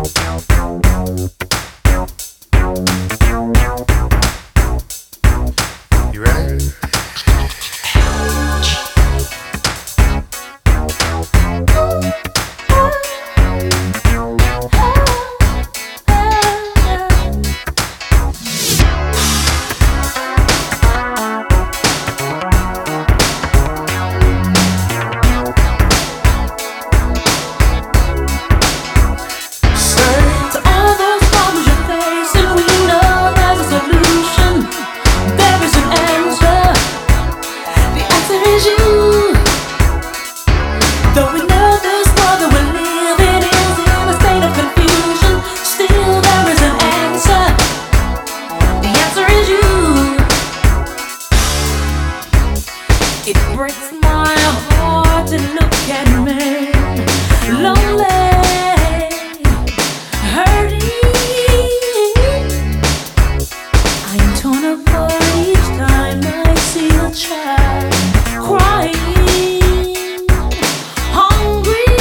You ready? It breaks my heart to look at me lonely, hurting. I'm torn apart each time I see a child crying, hungry.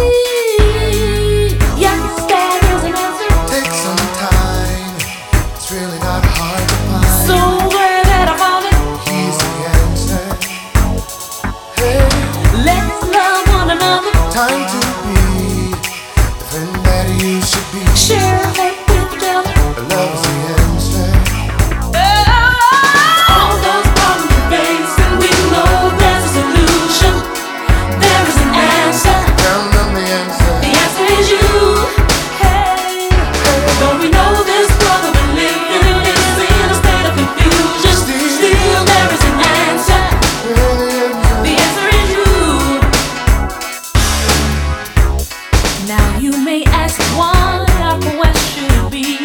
Yes, there is an answer. Take some time. It's really not hard to find. So glad that I found it. He's the answer. Hey, Let's love one another. time to be the friend that you should be. Share hope with each other. Love's the answer. All those problems we face, and we know there's a solution. There is an answer. Tell them the answer. The answer is you. Hey, though we know this world that we live in is in a state of confusion, still there is an answer. The answer is you. Now you may ask why our quest should be